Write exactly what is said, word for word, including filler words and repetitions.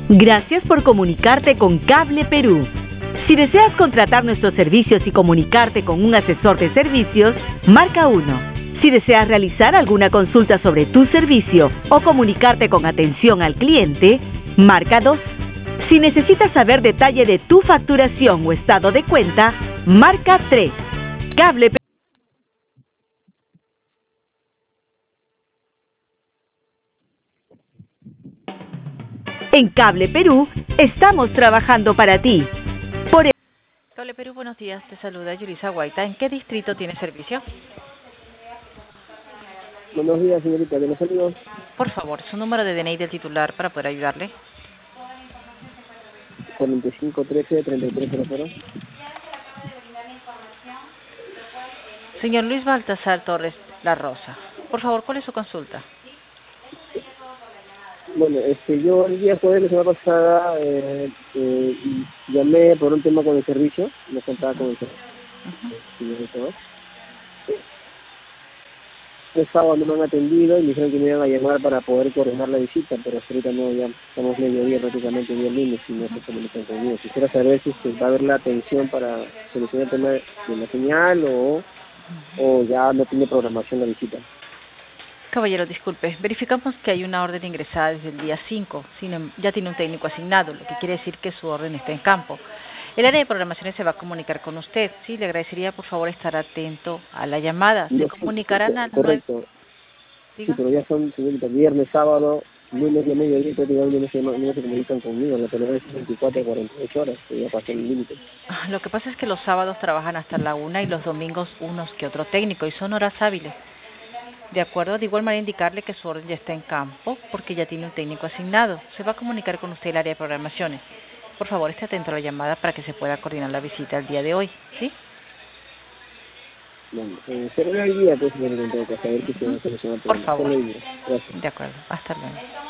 Gracias por comunicarte con Cable Perú. Si deseas contratar nuestros servicios y comunicarte con un asesor de servicios, marca uno. Si deseas realizar alguna consulta sobre tu servicio o comunicarte con atención al cliente, marca dos. Si necesitas saber detalle de tu facturación o estado de cuenta, marca tres. Cable Perú. En Cable Perú estamos trabajando para ti. Por Cable Perú, buenos días. Te saluda Yulisa Guaita. ¿En qué distrito tiene servicio? Buenos días, señorita. ¿De los saludos? Por favor, su número de D N I del titular para poder ayudarle. cuarenta y cinco trece treinta y tres cero cero. Señor Luis Baltasar Torres La Rosa. Por favor, ¿cuál es su consulta? Bueno, este, yo el día jueves de la semana pasada eh, eh, llamé por un tema con el servicio. Me contaba con el servicio. Uh-huh. El sábado no me han atendido y me dijeron que me iban a llamar para poder coordinar la visita, pero hasta ahorita no, ya estamos medio día prácticamente día lunes y no se comunican conmigo. Quisiera saber si se va a haber la atención para solucionar el tema de la señal o, o ya no tiene programación la visita. Caballero, disculpe, verificamos que hay una orden ingresada desde el día cinco, sino ya tiene un técnico asignado, lo que quiere decir que su orden está en campo. El área de programaciones se va a comunicar con usted, sí, le agradecería por favor estar atento a la llamada. Se no, comunicarán sí, a correcto. Sí, pero ya son, señorita, viernes, sábado, lunes y mediodía, prácticamente no se, no se comunican conmigo, la televisión es veinticuatro a cuarenta y ocho horas, que ya pasó el límite. Lo que pasa es que los sábados trabajan hasta la una y los domingos unos que otro técnico, y son horas hábiles. De acuerdo, de igual manera indicarle que su orden ya está en campo, porque ya tiene un técnico asignado. Se va a comunicar con usted el área de programaciones. Por favor, esté atento a la llamada para que se pueda coordinar la visita el día de hoy, ¿sí? Bueno, eh, será el día, pues, señorita, en todo caso, a ver qué se va a solucionar. Por favor. Gracias. De acuerdo, hasta luego.